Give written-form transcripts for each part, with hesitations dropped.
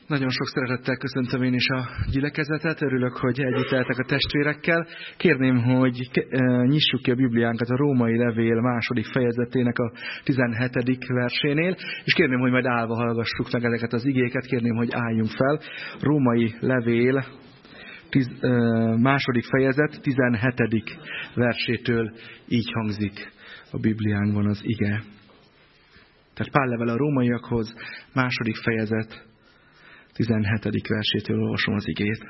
Nagyon sok szeretettel köszöntöm én is a gyülekezetet, örülök, hogy együtt lehetek a testvérekkel. Kérném, hogy nyissuk ki a Bibliánkat a Római Levél 2. fejezetének a 17. versénél, és kérném, hogy majd állva hallgassuk meg ezeket az igéket, kérném, hogy álljunk fel. Római Levél 2. fejezet 17. versétől így hangzik a Bibliánkban az ige. Tehát Pál levele a rómaiakhoz, 2. fejezet 17. versétől olvasom az igét.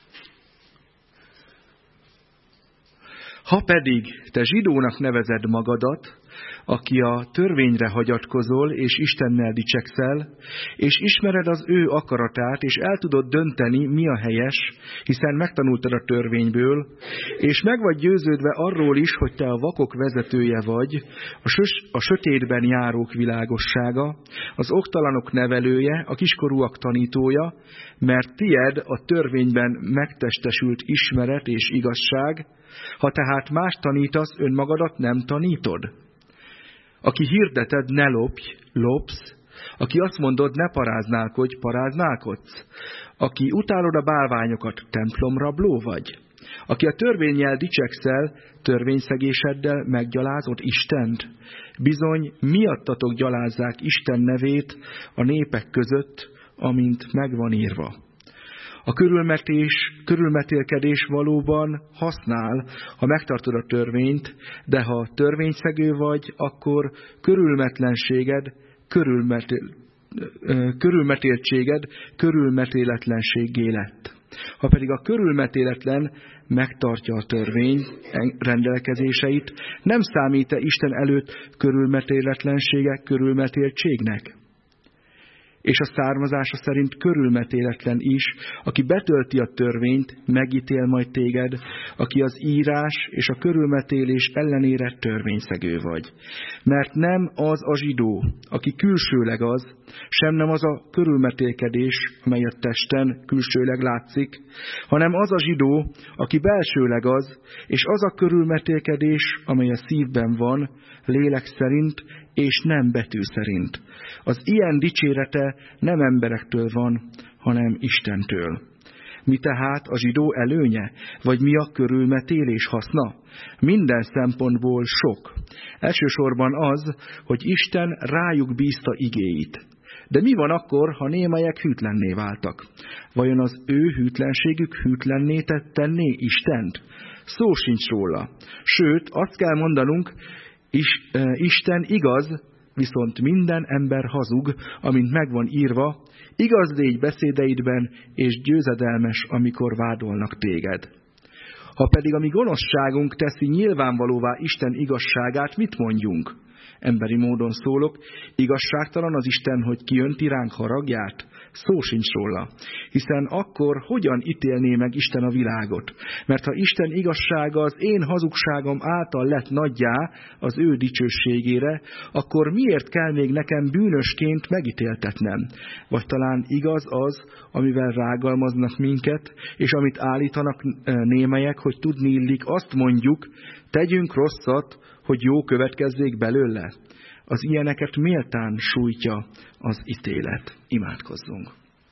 Ha pedig te zsidónak nevezed magadat, aki a törvényre hagyatkozol, és Istennel dicsekszel, és ismered az ő akaratát, és el tudod dönteni, mi a helyes, hiszen megtanultad a törvényből, és meg vagy győződve arról is, hogy te a vakok vezetője vagy, a sötétben járók világossága, az oktalanok nevelője, a kiskorúak tanítója, mert tied a törvényben megtestesült ismeret és igazság, ha tehát más tanítasz, önmagadat nem tanítod. Aki hirdeted, ne lopj, lopsz. Aki azt mondod, ne paráználkodj, paráználkodsz. Aki utálod a bálványokat, templomrabló vagy. Aki a törvénnyel dicsekszel, törvényszegéseddel meggyalázod Istent. Bizony, miattatok gyalázzák Isten nevét a népek között, amint megvan írva. A körülmetélkedés valóban használ, ha megtartod a törvényt, de ha törvényszegő vagy, akkor körülmetéltséged körülmetéletlenséggé lett. Ha pedig a körülmetéletlen megtartja a törvény rendelkezéseit, nem számít-e Isten előtt körülmetéletlensége körülmetéltségnek? És a származása szerint körülmetéletlen is, aki betölti a törvényt, megítél majd téged, aki az írás és a körülmetélés ellenére törvényszegő vagy. Mert nem az a zsidó, aki külsőleg az, sem nem az a körülmetélkedés, amely a testen külsőleg látszik, hanem az a zsidó, aki belsőleg az, és az a körülmetélkedés, amely a szívben van, lélek szerint, és nem betű szerint. Az ilyen dicsérete nem emberektől van, hanem Istentől. Mi tehát a zsidó előnye, vagy mi a körülmetélés haszna? Minden szempontból sok. Elsősorban az, hogy Isten rájuk bízta igéit. De mi van akkor, ha némelyek hűtlenné váltak? Vajon az ő hűtlenségük hűtlenné tenné Istent? Szó sincs róla. Sőt, azt kell mondanunk, Isten igaz, viszont minden ember hazug, amint megvan írva, igaz légy beszédeidben, és győzedelmes, amikor vádolnak téged. Ha pedig a mi gonoszságunk teszi nyilvánvalóvá Isten igazságát, mit mondjunk? Emberi módon szólok, igazságtalan az Isten, hogy kiönti ránk haragját? Szó sincs róla. Hiszen akkor hogyan ítélné meg Isten a világot? Mert ha Isten igazsága az én hazugságom által lett nagyjá az ő dicsőségére, akkor miért kell még nekem bűnösként megítéltetnem? Vagy talán igaz az, amivel rágalmaznak minket, és amit állítanak némelyek, hogy tudni illik, azt mondjuk, tegyünk rosszat, hogy jó következzék belőle. Az ilyeneket méltán sújtja az ítélet. Imádkozzunk.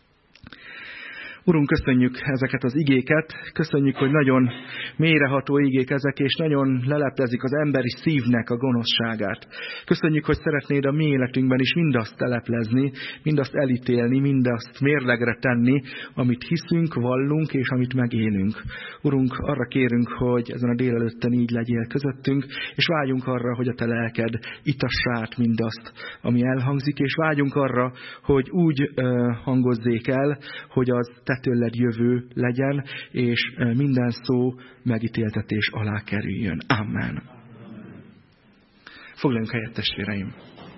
Urunk, köszönjük ezeket az igéket, köszönjük, hogy nagyon mélyreható igék ezek, és nagyon leleplezik az emberi szívnek a gonoszságát. Köszönjük, hogy szeretnéd a mi életünkben is mindazt teleplezni, mindazt elítélni, mindazt mérlegre tenni, amit hiszünk, vallunk, és amit megélünk. Urunk, arra kérünk, hogy ezen a délelőtten így legyél közöttünk, és vágyunk arra, hogy a te lelked itassa át mindazt, ami elhangzik, és vágyunk arra, hogy úgy hangozzék el, hogy az te tőled jövő legyen, és minden szó megítéltetés alá kerüljön. Amen. Foglaljunk helyet, testvéreim!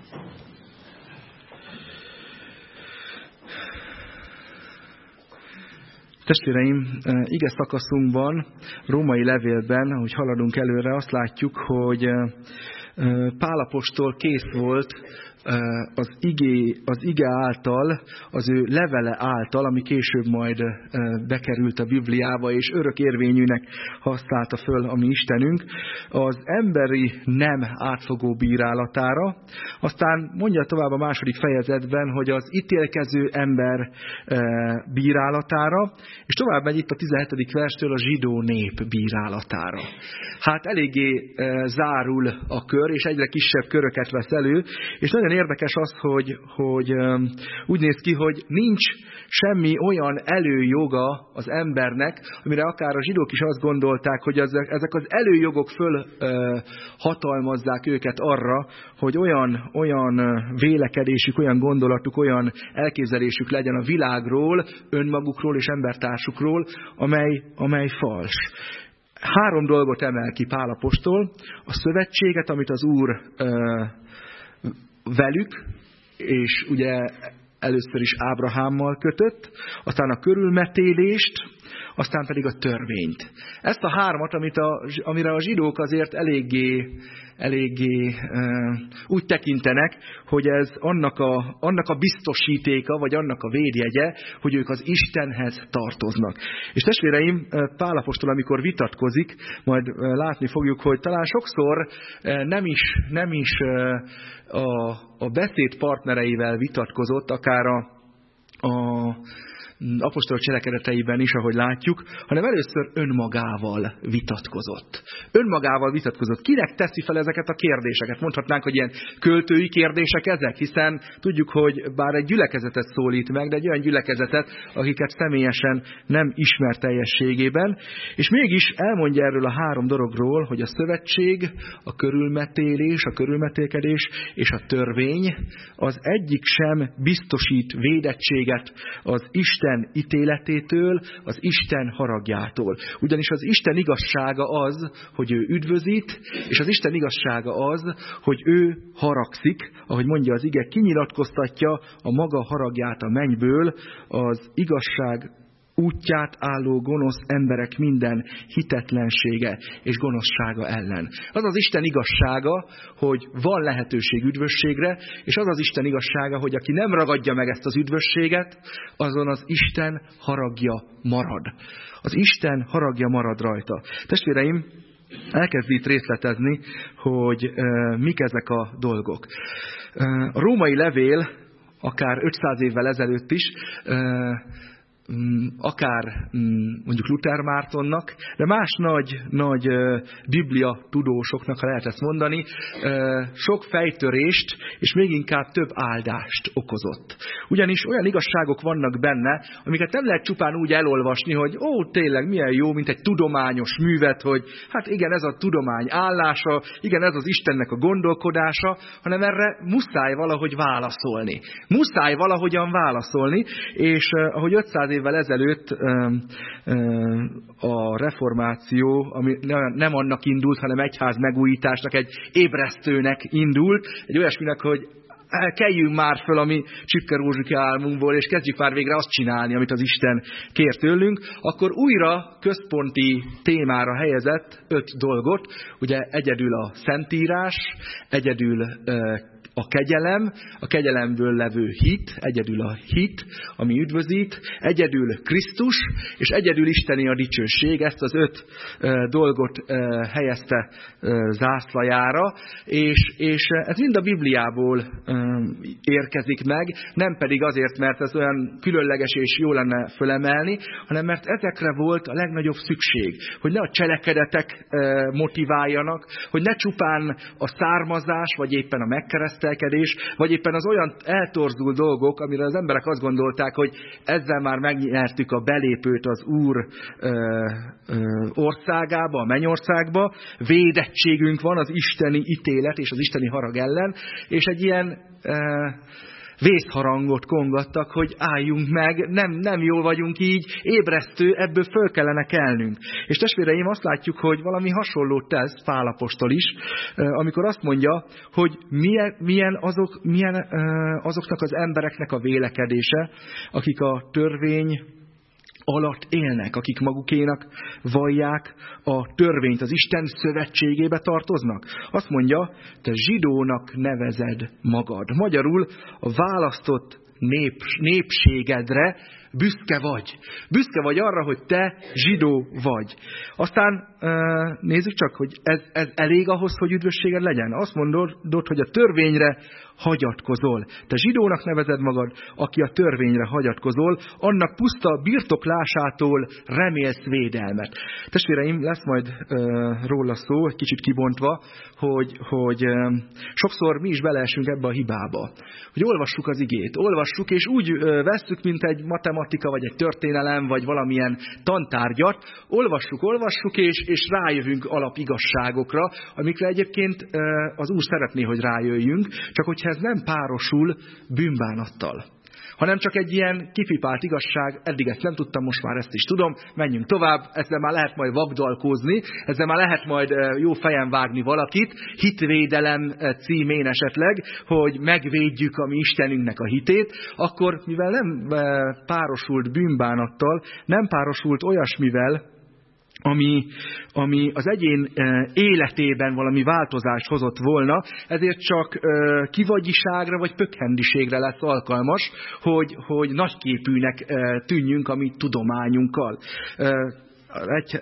Testvéreim, ige szakaszunkban, római levélben, ahogy haladunk előre, azt látjuk, hogy Pál apostol kész volt az ige által, az ő levele által, ami később majd bekerült a Bibliába, és örökérvényűnek használta föl a mi Istenünk, az emberi nem átfogó bírálatára. Aztán mondja tovább a 2. fejezetben, hogy az ítélkező ember bírálatára, és tovább megy itt a 17. verstől a zsidó nép bírálatára. Hát eléggé zárul a kör, és egyre kisebb köröket vesz elő, és nagyon érdekes az, hogy úgy néz ki, hogy nincs semmi olyan előjoga az embernek, amire akár a zsidók is azt gondolták, hogy ezek az előjogok föl hatalmazzák őket arra, hogy olyan vélekedésük, olyan gondolatuk, olyan elképzelésük legyen a világról, önmagukról és embertársukról, amely fals. 3 dolgot emel ki Pál apostol: a szövetséget, amit az Úr velük, és ugye először is Ábrahámmal kötött, aztán a körülmetélést, aztán pedig a törvényt. Ezt a 3, amire a zsidók azért eléggé úgy tekintenek, hogy ez annak a biztosítéka, vagy annak a védjegye, hogy ők az Istenhez tartoznak. És testvéreim, Pál apostol, amikor vitatkozik, majd látni fogjuk, hogy talán sokszor nem is a beszéd partnereivel vitatkozott, akár a apostolok cselekedeteiben is, ahogy látjuk, hanem először önmagával vitatkozott. Önmagával vitatkozott. Kinek teszi fel ezeket a kérdéseket? Mondhatnánk, hogy ilyen költői kérdések ezek, hiszen tudjuk, hogy bár egy gyülekezetet szólít meg, de egy olyan gyülekezetet, akiket személyesen nem ismer teljességében, és mégis elmondja erről a 3 dologról, hogy a szövetség, a körülmetélés, a körülmetélkedés és a törvény az egyik sem biztosít védettséget az Isten ítéletétől, az Isten haragjától. Ugyanis az Isten igazsága az, hogy ő üdvözít, és az Isten igazsága az, hogy ő haragszik, ahogy mondja az ige, kinyilatkoztatja a maga haragját a mennyből, az igazság útját álló gonosz emberek minden hitetlensége és gonoszsága ellen. Az az Isten igazsága, hogy van lehetőség üdvösségre, és az az Isten igazsága, hogy aki nem ragadja meg ezt az üdvösséget, azon az Isten haragja marad. Az Isten haragja marad rajta. Testvéreim, elkezd itt részletezni, hogy mik ezek a dolgok. A római levél, akár 500 évvel ezelőtt is, akár mondjuk Luther Mártonnak, de más nagy biblia tudósoknak, ha lehet ezt mondani, sok fejtörést és még inkább több áldást okozott. Ugyanis olyan igazságok vannak benne, amiket nem lehet csupán úgy elolvasni, hogy tényleg milyen jó, mint egy tudományos művet, hogy hát igen, ez a tudomány állása, igen, ez az Istennek a gondolkodása, hanem erre muszáj valahogy válaszolni. Muszáj valahogyan válaszolni, és ahogy 500 évvel ezelőtt a reformáció, ami nem annak indult, hanem egyház megújításnak, egy ébresztőnek indult, egy olyasminek, hogy keljünk már föl a mi csükke rózsika álmunkból, és kezdjük már végre azt csinálni, amit az Isten kér tőlünk, akkor újra központi témára helyezett 5 dolgot, ugye egyedül a Szentírás, egyedül a kegyelemből levő hit, egyedül a hit, ami üdvözít, egyedül Krisztus, és egyedül isteni a dicsőség. Ezt az 5 dolgot helyezte zászlajára, és ez mind a Bibliából érkezik meg, nem pedig azért, mert ez olyan különleges és jó lenne fölemelni, hanem mert ezekre volt a legnagyobb szükség, hogy ne a cselekedetek motiváljanak, hogy ne csupán a származás, vagy éppen a megkeresztelés, vagy éppen az olyan eltorzult dolgok, amire az emberek azt gondolták, hogy ezzel már megnyertük a belépőt az Úr országába, a mennyországba, védettségünk van az isteni ítélet és az isteni harag ellen, és egy ilyen vészharangot kongattak, hogy álljunk meg, nem jól vagyunk így, ébresztő, ebből föl kellene kelnünk. És testvéreim, azt látjuk, hogy valami hasonlót tesz Pál apostol is, amikor azt mondja, hogy milyen azoknak az embereknek a vélekedése, akik a törvény alatt élnek, akik magukénak vallják a törvényt, az Isten szövetségébe tartoznak. Azt mondja, te zsidónak nevezed magad. Magyarul a választott népségedre büszke vagy. Büszke vagy arra, hogy te zsidó vagy. Aztán nézzük csak, hogy ez elég ahhoz, hogy üdvösséged legyen. Azt mondod, hogy a törvényre hagyatkozol. Te zsidónak nevezed magad, aki a törvényre hagyatkozol, annak puszta birtoklásától remélsz védelmet. Testvéreim, lesz majd róla szó, egy kicsit kibontva, hogy sokszor mi is beleesünk ebbe a hibába. Hogy olvassuk az igét, olvassuk, és úgy vesszük, mint egy matematika, vagy egy történelem, vagy valamilyen tantárgyat. Olvassuk, és rájövünk alapigazságokra, amikre egyébként az Úr szeretné, hogy rájöjjünk, csak hogyha ez nem párosul bűnbánattal, hanem csak egy ilyen kifipált igazság, eddig ezt nem tudtam, most már ezt is tudom, menjünk tovább, ezzel már lehet majd vagdalkozni, ezzel már lehet majd jó fejen vágni valakit, hitvédelem címén esetleg, hogy megvédjük a mi Istenünknek a hitét, akkor mivel nem párosult bűnbánattal, nem párosult olyasmivel, ami az egyén életében valami változást hozott volna, ezért csak kivagyiságra vagy pökhendiségre lesz alkalmas, hogy nagyképűnek tűnjünk a mi tudományunkkal. Egy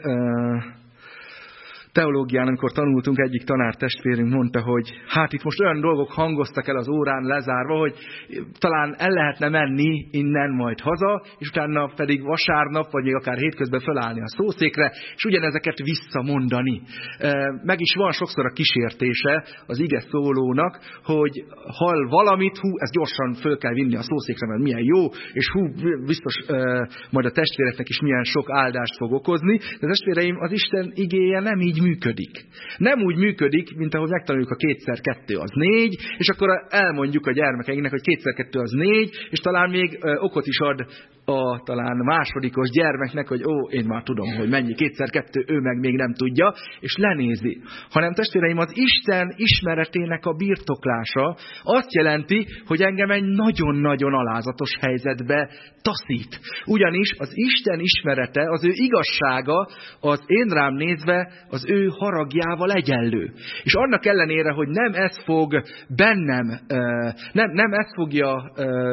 teológián, amikor tanultunk, egyik tanártestvérünk mondta, hogy hát itt most olyan dolgok hangoztak el az órán lezárva, hogy talán el lehetne menni innen majd haza, és utána pedig vasárnap, vagy még akár hétközben fölállni a szószékre, és ugyanezeket visszamondani. Meg is van sokszor a kísértése az ige szólónak, hogy hall valamit, ezt gyorsan föl kell vinni a szószékre, mert milyen jó, és biztos majd a testvéreknek is milyen sok áldást fog okozni. De testvéreim, az Isten igéje nem így működik. Nem úgy működik, mint ahogy megtanuljuk a 2x2 az 4, és akkor elmondjuk a gyermekeinknek, hogy 2x2 az 4, és talán még okot is ad a talán másodikos gyermeknek, hogy én már tudom, hogy mennyi 2x2, ő meg még nem tudja, és lenézi. Hanem testvéreim, az Isten ismeretének a birtoklása azt jelenti, hogy engem egy nagyon-nagyon alázatos helyzetbe taszít. Ugyanis az Isten ismerete, az ő igazsága az én rám nézve az ő haragjával egyenlő. És annak ellenére, hogy nem ez fog bennem, nem ez fogja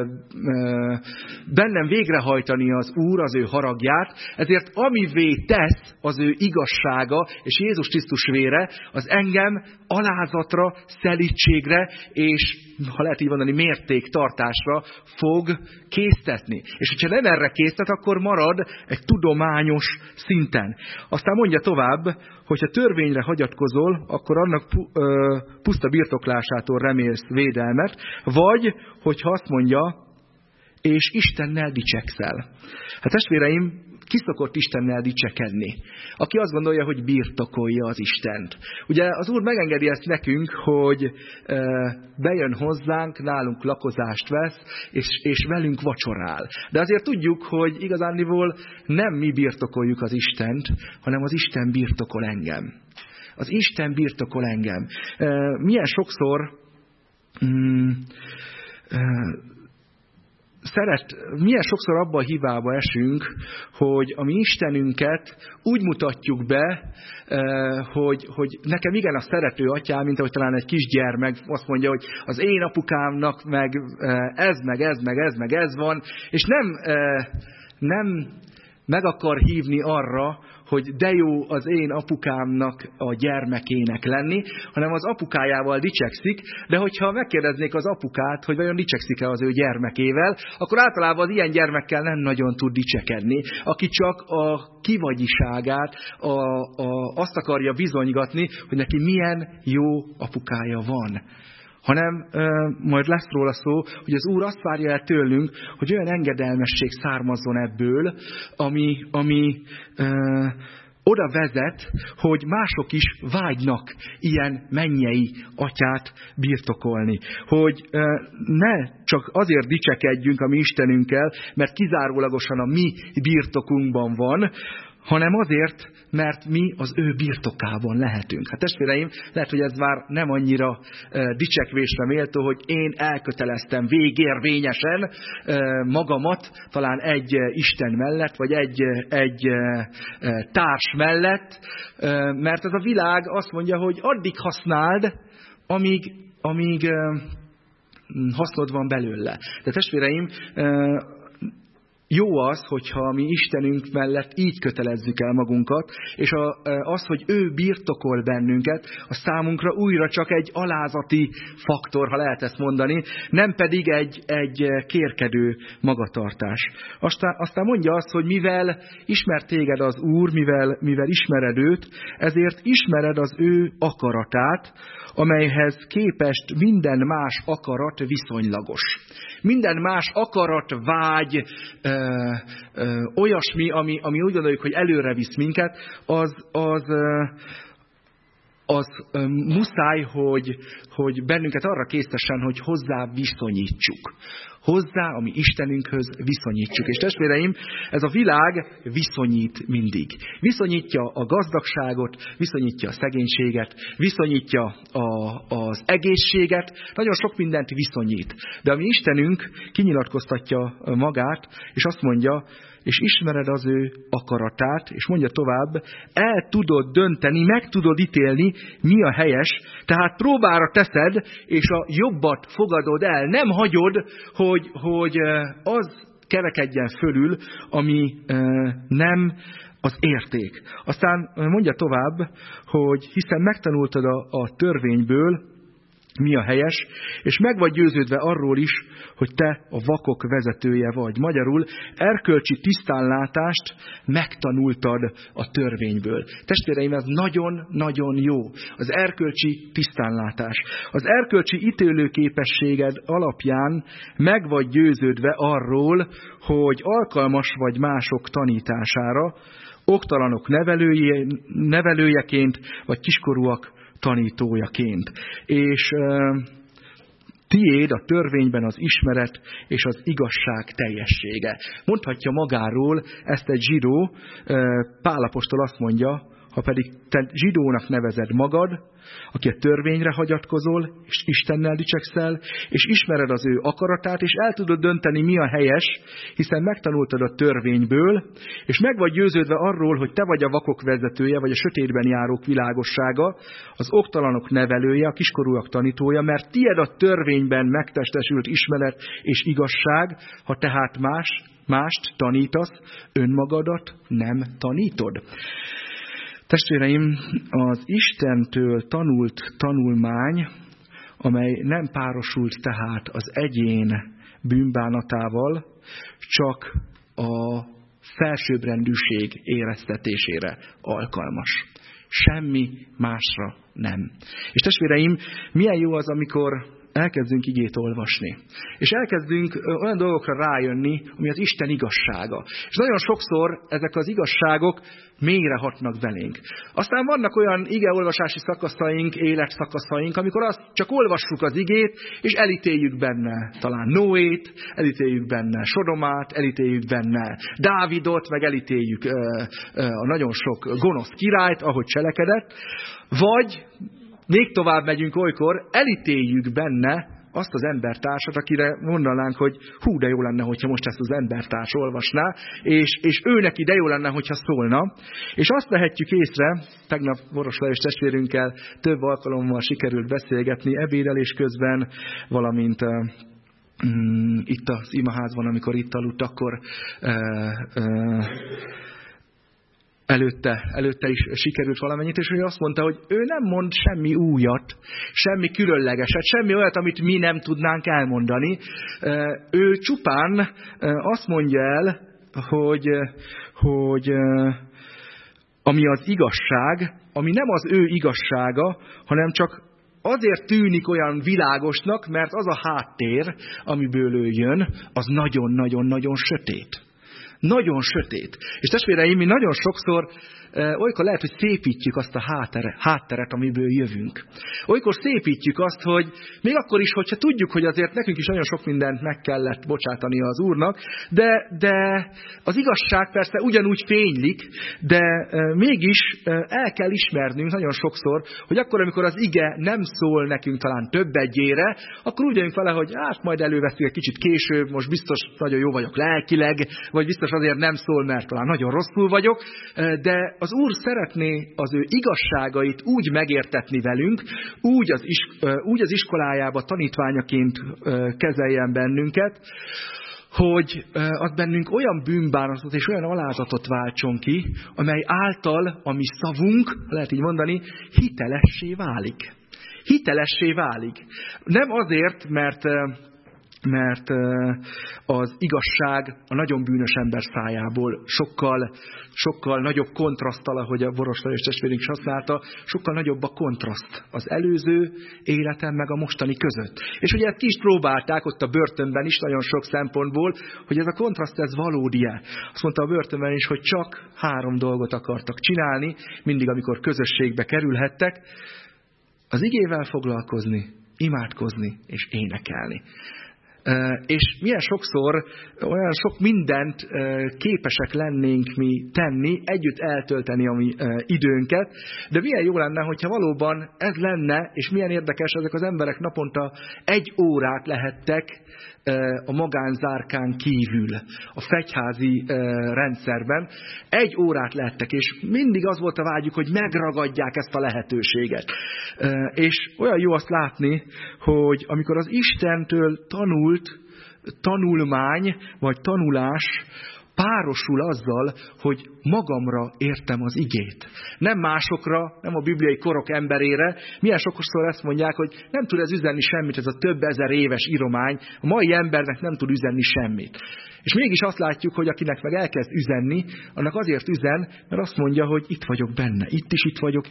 bennem végrehajtani az Úr, az ő haragját, ezért amivé tesz az ő igazsága és Jézus Krisztus vére, az engem alázatra, szelídségre és, ha lehet így mondani, mértéktartásra fog késztetni. És hogyha nem erre késztet, akkor marad egy tudományos szinten. Aztán mondja tovább, hogyha törvényre hagyatkozol, akkor annak puszta birtoklásától remélsz védelmet, vagy, hogyha azt mondja, és Istennel dicsekszel. Hát testvéreim, ki szokott Istennel dicsekedni? Aki azt gondolja, hogy birtokolja az Istent. Ugye az Úr megengedi ezt nekünk, hogy bejön hozzánk, nálunk lakozást vesz, és velünk vacsorál. De azért tudjuk, hogy igazándiból nem mi birtokoljuk az Istent, hanem az Isten birtokol engem. Az Isten birtokol engem. Milyen sokszor milyen sokszor abba a hibába esünk, hogy a mi Istenünket úgy mutatjuk be, hogy nekem igen a szerető atyám, mint ahogy talán egy kisgyermek azt mondja, hogy az én apukámnak meg ez van, és nem meg akar hívni arra, hogy de jó az én apukámnak a gyermekének lenni, hanem az apukájával dicsekszik, de hogyha megkérdeznék az apukát, hogy vajon dicsekszik-e az ő gyermekével, akkor általában az ilyen gyermekkel nem nagyon tud dicsekedni, aki csak a kivagyiságát, azt akarja bizonygatni, hogy neki milyen jó apukája van. Hanem majd lesz róla szó, hogy az Úr azt várja el tőlünk, hogy olyan engedelmesség származzon ebből, ami oda vezet, hogy mások is vágynak ilyen mennyei atyát birtokolni. Hogy ne csak azért dicsekedjünk a mi Istenünkkel, mert kizárólagosan a mi birtokunkban van, hanem azért, mert mi az ő birtokában lehetünk. Hát testvéreim, lehet, hogy ez már nem annyira dicsekvésre méltó, hogy én elköteleztem végérvényesen magamat, talán egy Isten mellett, vagy egy társ mellett, mert ez a világ azt mondja, hogy addig használd, amíg hasznod van belőle. De testvéreim, jó az, hogyha mi Istenünk mellett így kötelezzük el magunkat, és az, hogy ő birtokol bennünket, a számunkra újra csak egy alázati faktor, ha lehet ezt mondani, nem pedig egy kérkedő magatartás. Aztán mondja azt, hogy mivel ismer téged az Úr, mivel ismered őt, ezért ismered az ő akaratát, amelyhez képest minden más akarat viszonylagos. Minden más akarat, vágy, olyasmi, ami úgy gondoljuk, hogy előre visz minket, az muszáj, hogy bennünket arra késztessen, hogy hozzá viszonyítsuk. Hozzá, ami Istenünkhöz viszonyítsuk. És testvéreim, ez a világ viszonyít mindig. Viszonyítja a gazdagságot, viszonyítja a szegénységet, viszonyítja az egészséget, nagyon sok mindent viszonyít. De ami Istenünk kinyilatkoztatja magát, és azt mondja, és ismered az ő akaratát, és mondja tovább, el tudod dönteni, meg tudod ítélni, mi a helyes, tehát próbára teszed, és a jobbat fogadod el. Nem hagyod, hogy az kerekedjen fölül, ami nem az érték. Aztán mondja tovább, hogy hiszen megtanultad a törvényből, mi a helyes, és meg vagy győződve arról is, hogy te a vakok vezetője vagy. Magyarul erkölcsi tisztánlátást megtanultad a törvényből. Testvéreim, ez nagyon-nagyon jó. Az erkölcsi tisztánlátás. Az erkölcsi ítélőképességed alapján meg vagy győződve arról, hogy alkalmas vagy mások tanítására, oktalanok nevelőjeként, vagy kiskorúak tanítójaként. És tiéd a törvényben az ismeret és az igazság teljessége. Mondhatja magáról ezt egy zsidó, Pál apostol azt mondja, ha pedig te zsidónak nevezed magad, aki a törvényre hagyatkozol, és Istennel dicsekszel, és ismered az ő akaratát, és el tudod dönteni, mi a helyes, hiszen megtanultad a törvényből, és meg vagy győződve arról, hogy te vagy a vakok vezetője, vagy a sötétben járók világossága, az oktalanok nevelője, a kiskorúak tanítója, mert tied a törvényben megtestesült ismeret és igazság, ha tehát mást tanítasz, önmagadat nem tanítod. Testvéreim, az Istentől tanult tanulmány, amely nem párosult tehát az egyén bűnbánatával, csak a felsőbbrendűség éreztetésére alkalmas. Semmi másra nem. És testvéreim, milyen jó az, amikor elkezdünk igét olvasni. És elkezdünk olyan dolgokra rájönni, ami az Isten igazsága. És nagyon sokszor ezek az igazságok mélyre hatnak belénk. Aztán vannak olyan igeolvasási szakaszaink, életszakaszaink, amikor azt csak olvassuk az igét, és elítéljük benne talán Noét, elítéljük benne Sodomát, elítéljük benne Dávidot, meg elítéljük a nagyon sok gonosz királyt, ahogy cselekedett, vagy még tovább megyünk olykor, elítéljük benne azt az embertársat, akire mondanánk, hogy hú, de jó lenne, hogyha most ezt az embertárs olvasná, és ő neki de jó lenne, hogyha szólna. És azt vehetjük észre, tegnap Boros Lajos testvérünkkel több alkalommal sikerült beszélgetni ebédelés közben, valamint itt az imaházban, amikor itt aludt, akkor előtte is sikerült valamennyit, és ő azt mondta, hogy ő nem mond semmi újat, semmi különlegeset, semmi olyat, amit mi nem tudnánk elmondani. Ő csupán azt mondja el, hogy ami az igazság, ami nem az ő igazsága, hanem csak azért tűnik olyan világosnak, mert az a háttér, amiből ő jön, az nagyon-nagyon-nagyon sötét. Nagyon sötét. És testvéreim, mi nagyon sokszor olykor lehet, hogy szépítjük azt a hátteret, amiből jövünk. Olykor szépítjük azt, hogy még akkor is, hogyha tudjuk, hogy azért nekünk is nagyon sok mindent meg kellett bocsátani az Úrnak, de az igazság persze ugyanúgy fénylik, de mégis el kell ismernünk nagyon sokszor, hogy akkor, amikor az ige nem szól nekünk talán többedjére, akkor úgy vagyunk vele, hogy hát majd előveszünk egy kicsit később, most biztos nagyon jó vagyok lelkileg, vagy biztos azért nem szól, mert talán nagyon rosszul vagyok, de az Úr szeretné az ő igazságait úgy megértetni velünk, úgy az iskolájába tanítványaként kezeljen bennünket, hogy az bennünk olyan bűnbánatot és olyan alázatot váltson ki, amely által a mi szavunk, lehet így mondani, hitelessé válik. Hitelessé válik. Nem azért, mert az igazság a nagyon bűnös ember szájából sokkal nagyobb kontraszttal, ahogy a Boroslai és testvérünk is használta, sokkal nagyobb a kontraszt az előző életem meg a mostani között. És ugye ezt ki is próbálták ott a börtönben is nagyon sok szempontból, hogy ez a kontraszt ez valódi-e. Azt mondta a börtönben is, hogy csak 3 dolgot akartak csinálni, mindig amikor közösségbe kerülhettek, az igével foglalkozni, imádkozni és énekelni. És milyen sokszor olyan sok mindent képesek lennénk mi tenni, együtt eltölteni a mi időnket, de milyen jó lenne, hogyha valóban ez lenne, és milyen érdekes, ezek az emberek naponta 1 órát lehettek a magánzárkán kívül, a fegyházi rendszerben. 1 órát lehettek, és mindig az volt a vágyuk, hogy megragadják ezt a lehetőséget. És olyan jó azt látni, hogy amikor az Istentől tanult tanulmány, vagy tanulás párosul azzal, hogy magamra értem az igét. Nem másokra, nem a bibliai korok emberére. Milyen sokszor ezt mondják, hogy nem tud ez üzenni semmit, ez a több ezer éves íromány. A mai embernek nem tud üzenni semmit. És mégis azt látjuk, hogy akinek meg elkezd üzenni, annak azért üzen, mert azt mondja, hogy itt vagyok benne. Itt vagyok,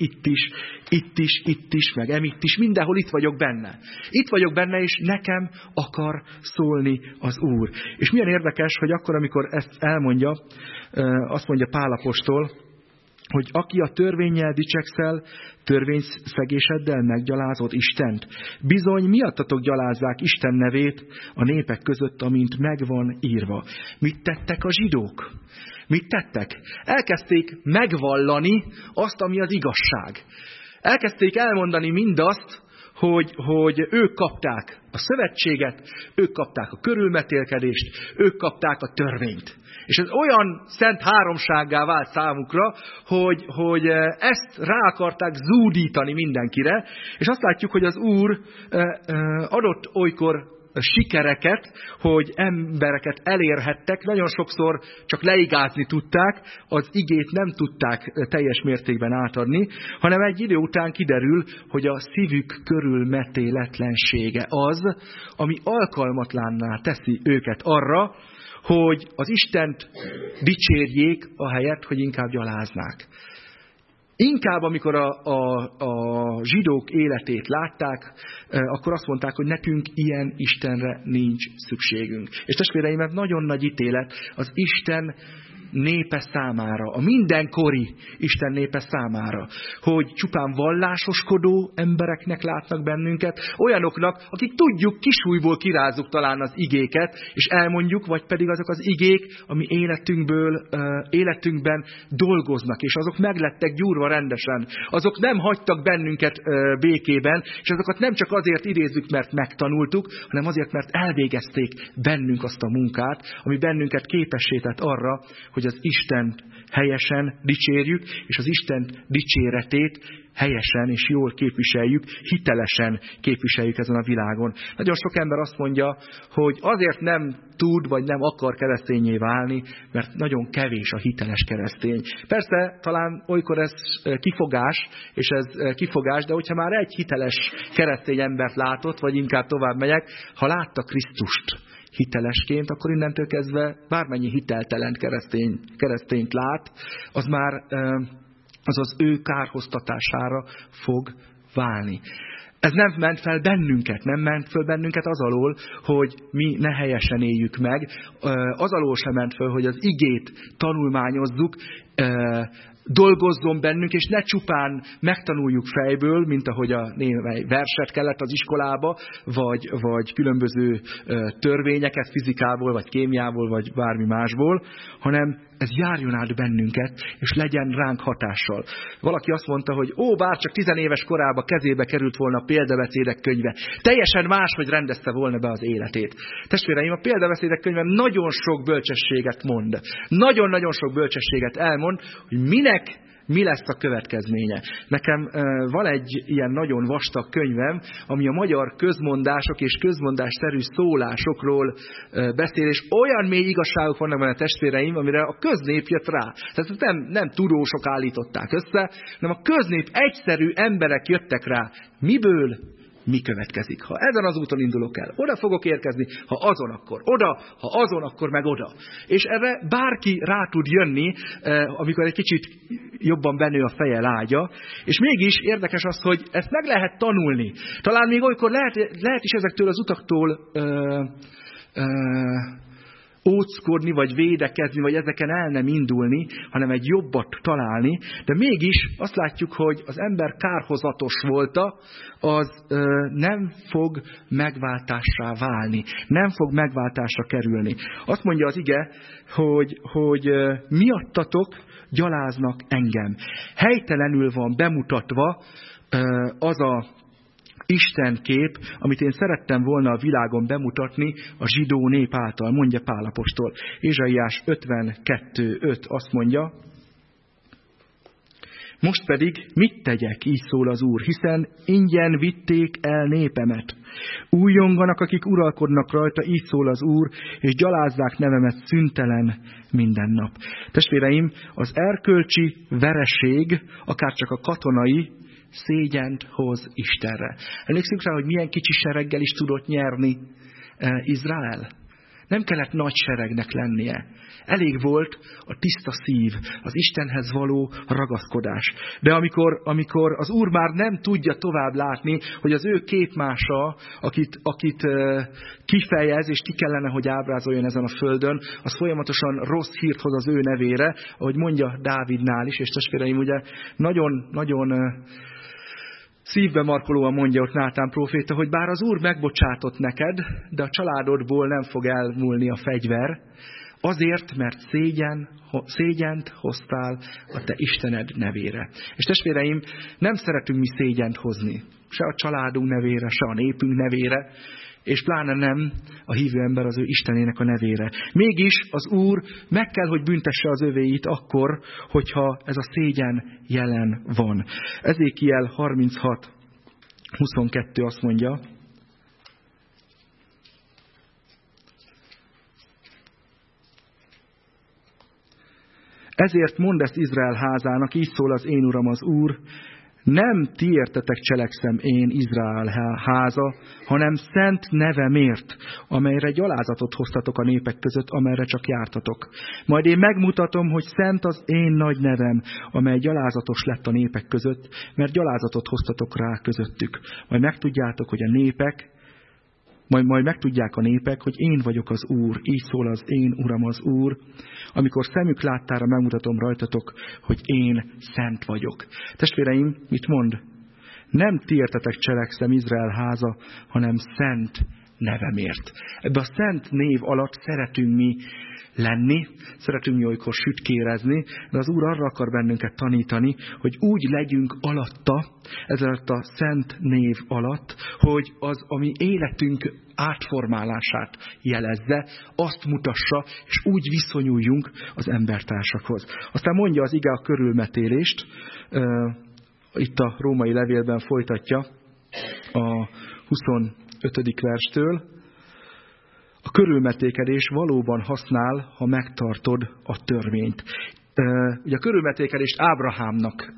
itt is, meg emitt is, mindenhol itt vagyok benne. Itt vagyok benne, és nekem akar szólni az Úr. És milyen érdekes, hogy akkor, amikor ezt elmondja, azt mondja Pál apostol, hogy aki a törvénnyel dicsekszel, törvényszegéseddel meggyalázod Istent. Bizony miattatok gyalázzák Isten nevét a népek között, amint megvan írva. Mit tettek a zsidók? Mit tettek? Elkezdték megvallani azt, ami az igazság. Elkezdték elmondani mindazt, hogy ők kapták a szövetséget, ők kapták a körülmetélkedést, ők kapták a törvényt. És ez olyan szent háromsággá vált számukra, hogy ezt rá akarták zúdítani mindenkire, és azt látjuk, hogy az Úr adott olykor sikereket, hogy embereket elérhettek, nagyon sokszor csak leigázni tudták, az igét nem tudták teljes mértékben átadni, hanem egy idő után kiderül, hogy a szívük körülmetéletlensége az, ami alkalmatlanná teszi őket arra, hogy az Istent dicsérjék, ahelyett, hogy inkább gyaláznák. Inkább, amikor a zsidók életét látták, akkor azt mondták, hogy nekünk ilyen Istenre nincs szükségünk. És testvéreim, ez nagyon nagy ítélet az Isten népe számára, a mindenkori Isten népe számára, hogy csupán vallásoskodó embereknek látnak bennünket, olyanoknak, akik tudjuk, kisújból kirázzuk talán az igéket, és elmondjuk, vagy pedig azok az igék, ami életünkben dolgoznak, és azok meglettek gyúrva rendesen. Azok nem hagytak bennünket békében, és azokat nem csak azért idézzük, mert megtanultuk, hanem azért, mert elvégezték bennünk azt a munkát, ami bennünket képessé tett arra, hogy az Istent helyesen dicsérjük, és az Isten dicséretét helyesen és jól képviseljük, hitelesen képviseljük ezen a világon. Nagyon sok ember azt mondja, hogy azért nem tud, vagy nem akar kereszténnyé válni, mert nagyon kevés a hiteles keresztény. Persze, talán olykor ez kifogás, de hogyha már egy hiteles keresztény embert látott, vagy inkább tovább megyek, ha látta Krisztust hitelesként, akkor innentől kezdve bármennyi hiteltelen keresztényt lát, az már az ő kárhoztatására fog válni. Ez nem ment fel bennünket, nem ment fel bennünket az alól, hogy mi ne helyesen éljük meg, az alól sem ment fel, hogy az igét tanulmányozzuk, dolgozzon bennünk, és ne csupán megtanuljuk fejből, mint ahogy a némely verset kellett az iskolába, vagy különböző törvényeket fizikából, vagy kémiából, vagy bármi másból, hanem ez járjon át bennünket, és legyen ránk hatással. Valaki azt mondta, hogy bár csak 10 éves korában kezébe került volna a példabeszédek könyve. Teljesen máshogy rendezte volna be az életét. Testvéreim, a példabeszédek könyve nagyon sok bölcsességet mond. Nagyon-nagyon sok bölcsességet elmond, hogy mi lesz a következménye. Nekem van egy ilyen nagyon vastag könyvem, ami a magyar közmondások és közmondásszerű szólásokról beszél, és olyan mély igazságok vannak benne, testvéreim, amire a köznép jött rá. Tehát nem tudósok állították össze, hanem a köznép egyszerű emberek jöttek rá. Miből mi következik? Ha ezen az úton indulok el, oda fogok érkezni, ha azon, akkor oda, ha azon, akkor meg oda. És erre bárki rá tud jönni, amikor egy kicsit jobban benő a feje lágya, és mégis érdekes az, hogy ezt meg lehet tanulni. Talán még olykor lehet is ezektől az utaktól óckodni, vagy védekezni, vagy ezeken el nem indulni, hanem egy jobbat találni, de mégis azt látjuk, hogy az ember kárhozatos volta, az nem fog megváltássá válni, nem fog megváltásra kerülni. Azt mondja az ige, hogy miattatok gyaláznak engem. Helytelenül van bemutatva az a Isten kép, amit én szerettem volna a világon bemutatni a zsidó nép által, mondja Pál apostol. Ézsaiás 52:5 azt mondja, most pedig mit tegyek, így szól az Úr, hiszen ingyen vitték el népemet. Újjonganak, akik uralkodnak rajta, így szól az Úr, és gyalázzák nevemet szüntelen minden nap. Testvéreim, az erkölcsi vereség, akár csak a katonai, szégyent hoz Istenre. Emlékszünk rá, hogy milyen kicsi sereggel is tudott nyerni Izrael? Nem kellett nagy seregnek lennie. Elég volt a tiszta szív, az Istenhez való ragaszkodás. De amikor az Úr már nem tudja tovább látni, hogy az ő képmása, akit kifejez, és ki kellene, hogy ábrázoljon ezen a földön, az folyamatosan rossz hírt hoz az ő nevére, ahogy mondja Dávidnál is, és testvéreim, ugye nagyon szívbe markolóan mondja ott Nátán próféta, hogy bár az Úr megbocsátott neked, de a családodból nem fog elmúlni a fegyver, azért, mert szégyent hoztál a te Istened nevére. És testvéreim, nem szeretünk mi szégyent hozni. Se a családunk nevére, se a népünk nevére, és pláne nem a hívő ember az ő Istenének a nevére. Mégis az Úr meg kell, hogy büntesse az övéit akkor, hogyha ez a szégyen jelen van. Ezékiel 36:22 azt mondja, ezért mondd ezt Izrael házának, így szól az én Uram az Úr, nem ti értetek cselekszem én Izrael háza, hanem szent nevemért, amelyre gyalázatot hoztatok a népek között, amelyre csak jártatok. Majd én megmutatom, hogy szent az én nagy nevem, amely gyalázatos lett a népek között, mert gyalázatot hoztatok rá közöttük. Majd megtudjátok, hogy a népek, majd megtudják a népek, hogy én vagyok az Úr, így szól az én Uram az Úr, amikor szemük láttára megmutatom rajtatok, hogy én szent vagyok. Testvéreim, mit mond? Nem ti értetek cselekszem Izrael háza, hanem szent nevemért. Ebbe a szent név alatt szeretünk mi lenni, szeretünk mi olykor sütkérezni, de az Úr arra akar bennünket tanítani, hogy úgy legyünk alatta, ezért a szent név alatt, hogy az, ami életünk átformálását jelezze, azt mutassa, és úgy viszonyuljunk az embertársakhoz. Aztán mondja az ige a körülmetélést, itt a római levélben folytatja a 25. verstől, a körülmetékedés valóban használ, ha megtartod a törvényt. Ugye a körülmetékedést Ábrahámnak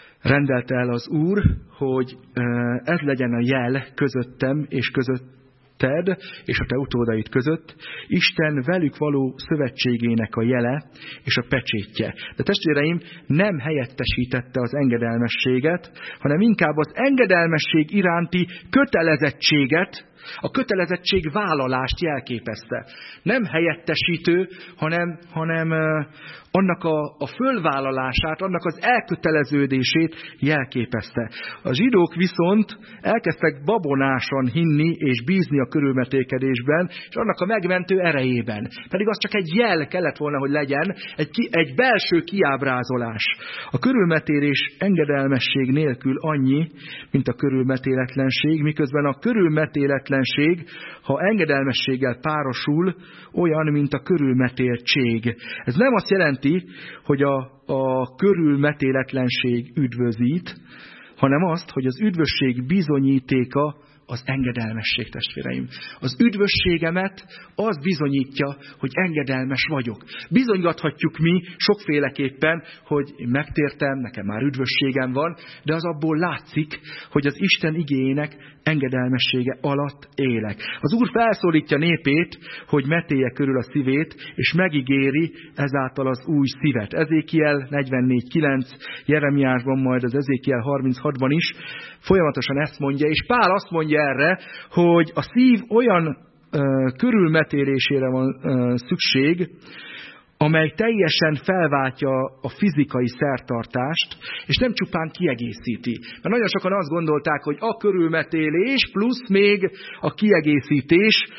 rendelte el az Úr, hogy ez legyen a jel közöttem és ted és a te utódaid között, Isten velük való szövetségének a jele és a pecsétje. De testvéreim, nem helyettesítette az engedelmességet, hanem inkább az engedelmesség iránti kötelezettséget, a kötelezettségvállalást jelképezte. Nem helyettesítő, hanem annak a fölvállalását, annak az elköteleződését jelképezte. A zsidók viszont elkezdtek babonásan hinni és bízni a körülmetélkedésben, és annak a megmentő erejében. Pedig az csak egy jel kellett volna, hogy legyen, egy belső kiábrázolás. A körülmetélés engedelmesség nélkül annyi, mint a körülmetéletlenség, miközben a körülmetéletlenség, ha engedelmességgel párosul, olyan, mint a körülmetéltség. Ez nem azt jelenti, hogy a körülmetéletlenség üdvözít, hanem azt, hogy az üdvösség bizonyítéka az engedelmesség, testvéreim. Az üdvösségemet az bizonyítja, hogy engedelmes vagyok. Bizonygathatjuk mi sokféleképpen, hogy megtértem, nekem már üdvösségem van, de az abból látszik, hogy az Isten igéjének engedelmessége alatt élek. Az Úr felszólítja népét, hogy metélje körül a szívét, és megígéri ezáltal az új szívet. Ezékiel 44:9, Jeremiásban, majd az Ezékiel 36-ban is folyamatosan ezt mondja, és Pál azt mondja erre, hogy a szív olyan körülmetélésére van szükség, amely teljesen felváltja a fizikai szertartást, és nem csupán kiegészíti. Mert nagyon sokan azt gondolták, hogy a körülmetélés plusz még a kiegészítés,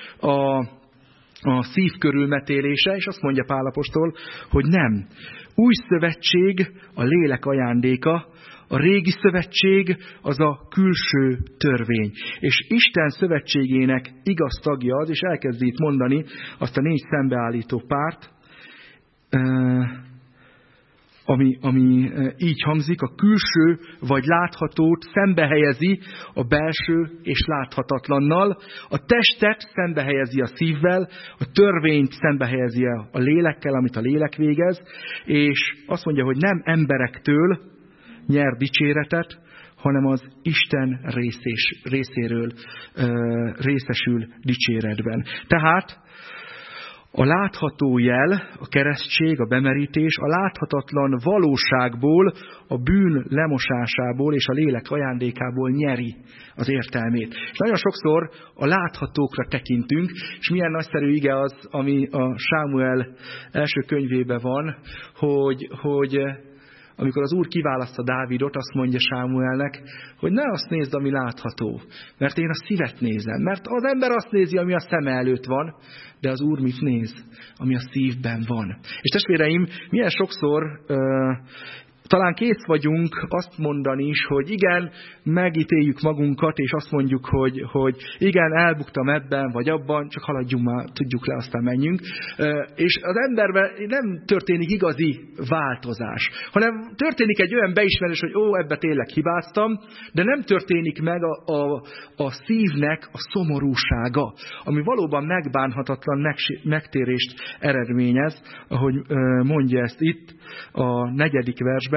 a szív körülmetélése, és azt mondja Pál apostol, hogy nem. Új szövetség a lélek ajándéka, a régi szövetség az a külső törvény. És Isten szövetségének igaz tagja az, és elkezdi itt mondani azt a 4 szembeállító párt, ami így hangzik, a külső vagy láthatót szembehelyezi a belső és láthatatlannal, a testet szembehelyezi a szívvel, a törvényt szembehelyezi a lélekkel, amit a lélek végez, és azt mondja, hogy nem emberektől nyer dicséretet, hanem az Isten részéről részesül dicséretben. Tehát a látható jel, a keresztség, a bemerítés, a láthatatlan valóságból, a bűn lemosásából és a lélek ajándékából nyeri az értelmét. És nagyon sokszor a láthatókra tekintünk, és milyen nagyszerű ige az, ami a Sámuel első könyvében van, hogy amikor az Úr kiválasztja Dávidot, azt mondja Sámuelnek, hogy ne azt nézd, ami látható, mert én a szívet nézem. Mert az ember azt nézi, ami a szeme előtt van, de az Úr mit néz? Ami a szívben van. És testvéreim, milyen sokszor talán kész vagyunk azt mondani is, hogy igen, megítéljük magunkat, és azt mondjuk, hogy igen, elbuktam ebben, vagy abban, csak haladjunk már, tudjuk le, aztán menjünk. És az emberben nem történik igazi változás, hanem történik egy olyan beismerés, hogy ebbe tényleg hibáztam, de nem történik meg a szívnek a szomorúsága, ami valóban megbánhatatlan megtérést eredményez, ahogy mondja ezt itt a 4. versben,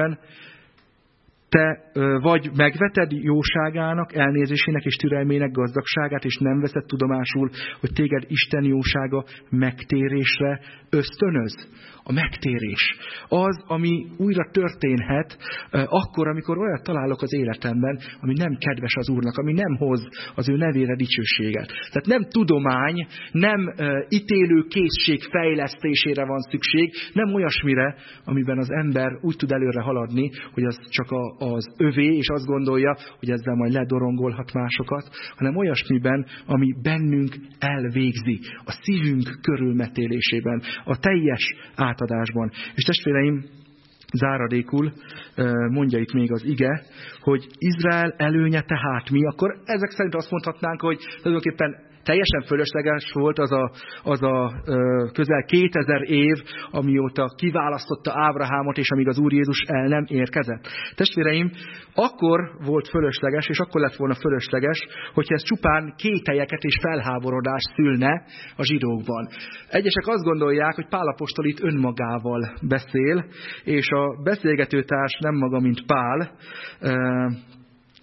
te vagy megveted jóságának, elnézésének és türelmének gazdagságát, és nem veszed tudomásul, hogy téged Isten jósága megtérésre ösztönöz. A megtérés az, ami újra történhet akkor, amikor olyat találok az életemben, ami nem kedves az Úrnak, ami nem hoz az ő nevére dicsőséget. Tehát nem tudomány, nem ítélő készség fejlesztésére van szükség, nem olyasmire, amiben az ember úgy tud előre haladni, hogy az csak az övé, és azt gondolja, hogy ezzel majd ledorongolhat másokat, hanem olyasmiben, ami bennünk elvégzi, a szívünk körülmetélésében, a teljes átadásban. És testvéreim, záradékul mondja itt még az ige, hogy Izrael előnye tehát mi, akkor ezek szerint azt mondhatnánk, hogy tulajdonképpen teljesen fölösleges volt az a közel 2000 év, amióta kiválasztotta Ábrahámot, és amíg az Úr Jézus el nem érkezett. Testvéreim, akkor volt fölösleges, és akkor lett volna fölösleges, hogyha ez csupán kételyeket és felháborodást szülne a zsidókban. Egyesek azt gondolják, hogy Pál apostol itt önmagával beszél, és a beszélgetőtárs nem maga, mint Pál,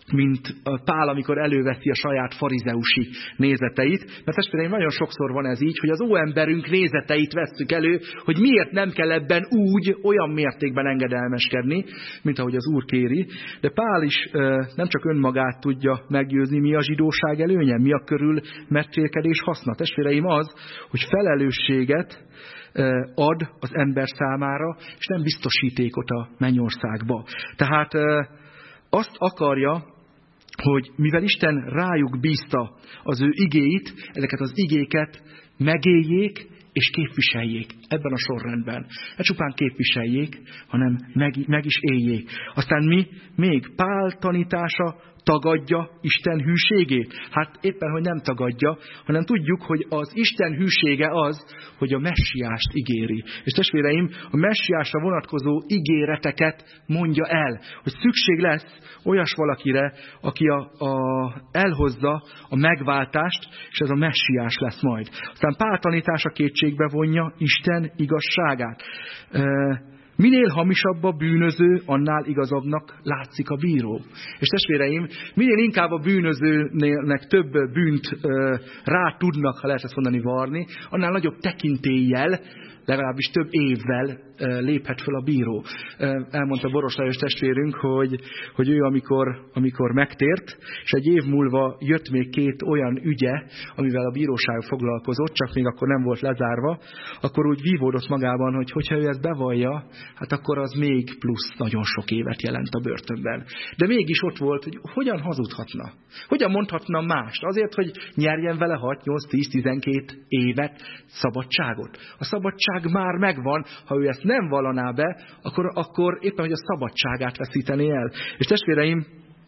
mint Pál, amikor előveszi a saját farizeusi nézeteit. Mert testvéreim, nagyon sokszor van ez így, hogy az óemberünk nézeteit vesszük elő, hogy miért nem kell ebben úgy, olyan mértékben engedelmeskedni, mint ahogy az Úr kéri. De Pál is nem csak önmagát tudja meggyőzni, mi a zsidóság előnye, mi a körülmetélkedés haszna. Testvéreim, az, hogy felelősséget ad az ember számára, és nem biztosítékot a mennyországba. Tehát azt akarja, hogy mivel Isten rájuk bízta az ő igéit, ezeket az igéket megéljék és képviseljék ebben a sorrendben. Ne csupán képviseljék, hanem meg is éljék. Aztán mi még? Pál tanítása tagadja Isten hűségét? Hát éppen, hogy nem tagadja, hanem tudjuk, hogy az Isten hűsége az, hogy a messiást ígéri. És testvéreim, a messiásra vonatkozó ígéreteket mondja el, hogy szükség lesz olyas valakire, aki elhozza a megváltást, és ez a messiás lesz majd. Aztán Pál tanítása kétségbe vonja Isten igazságát. Minél hamisabb a bűnöző, annál igazabbnak látszik a bíró. És testvéreim, minél inkább a bűnözőnek több bűnt rá tudnak, ha lehet ezt mondani, varni, annál nagyobb tekintéllyel, legalábbis több évvel léphet föl a bíró. Elmondta Boros Lajos testvérünk, hogy ő amikor megtért, és egy év múlva jött még 2 olyan ügye, amivel a bíróság foglalkozott, csak még akkor nem volt lezárva, akkor úgy vívódott magában, hogy hogyha ő ezt bevallja, hát akkor az még plusz nagyon sok évet jelent a börtönben. De mégis ott volt, hogy hogyan hazudhatna? Hogyan mondhatna mást? Azért, hogy nyerjen vele 6, 8, 10, 12 évet szabadságot. A szabadság már megvan, ha ő ezt nem vallaná be, akkor éppen, hogy a szabadságát veszítené el. És testvéreim,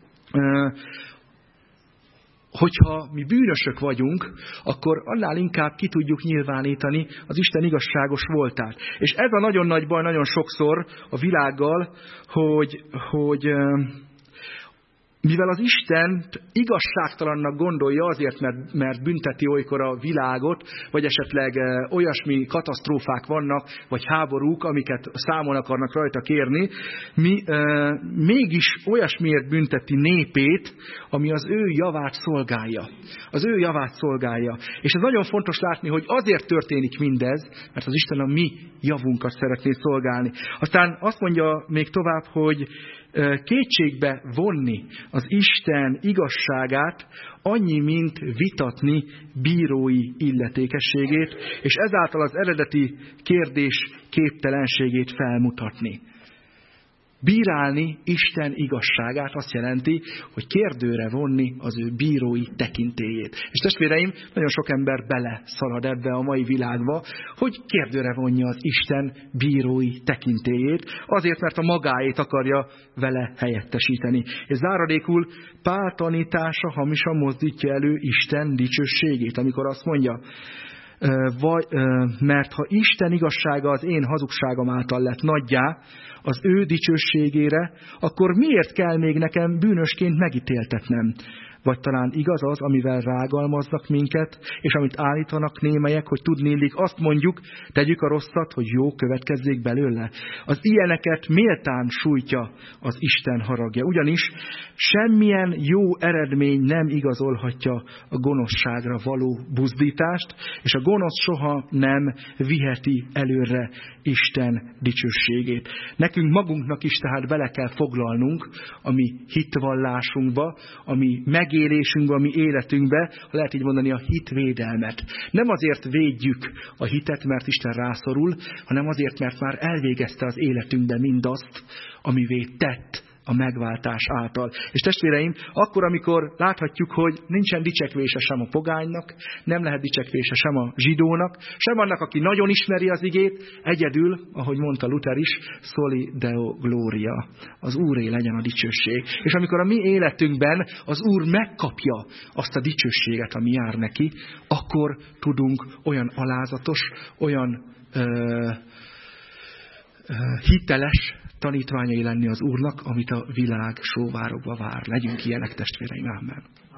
hogyha mi bűnösök vagyunk, akkor annál inkább ki tudjuk nyilvánítani az Isten igazságos voltát. És ez a nagyon nagy baj nagyon sokszor a világgal, hogy mivel az Isten igazságtalannak gondolja azért, mert bünteti olykor a világot, vagy esetleg olyasmi katasztrófák vannak, vagy háborúk, amiket számon akarnak rajta kérni, mégis olyasmiért bünteti népét, ami az ő javát szolgálja. Az ő javát szolgálja. És ez nagyon fontos látni, hogy azért történik mindez, mert az Isten a mi javunkat szeretné szolgálni. Aztán azt mondja még tovább, hogy kétségbe vonni az Isten igazságát annyi, mint vitatni bírói illetékességét, és ezáltal az eredeti kérdés képtelenségét felmutatni. Bírálni Isten igazságát azt jelenti, hogy kérdőre vonni az ő bírói tekintélyét. És testvéreim, nagyon sok ember beleszalad ebbe a mai világba, hogy kérdőre vonja az Isten bírói tekintélyét, azért, mert a magáét akarja vele helyettesíteni. És záradékul Pál tanítása hamisan mozdítja elő Isten dicsőségét, amikor azt mondja, mert ha Isten igazsága az én hazugságom által lett nagyjá, az ő dicsőségére, akkor miért kell még nekem bűnösként megítéltetnem? Vagy talán igaz az, amivel rágalmaznak minket, és amit állítanak némelyek, hogy tudnélik, azt mondjuk, tegyük a rosszat, hogy jó következzék belőle. Az ilyeneket méltán sújtja az Isten haragja. Ugyanis semmilyen jó eredmény nem igazolhatja a gonoszságra való buzdítást, és a gonosz soha nem viheti előre Isten dicsőségét. Nekünk magunknak is tehát bele kell foglalnunk a mi hitvallásunkba, a mi megélésünkbe, a mi életünkbe, ha lehet így mondani, a hitvédelmet. Nem azért védjük a hitet, mert Isten rászorul, hanem azért, mert már elvégezte az életünkben mindazt, amivé tett a megváltás által. És testvéreim, akkor, amikor láthatjuk, hogy nincsen dicsekvése sem a pogánynak, nem lehet dicsekvése sem a zsidónak, sem annak, aki nagyon ismeri az igét, egyedül, ahogy mondta Luther is, soli deo gloria. Az Úré legyen a dicsőség. És amikor a mi életünkben az Úr megkapja azt a dicsőséget, ami jár neki, akkor tudunk olyan alázatos, olyan hiteles tanítványai lenni az Úrnak, amit a világ sóvárogva vár. Legyünk ilyenek, testvéreim, amen.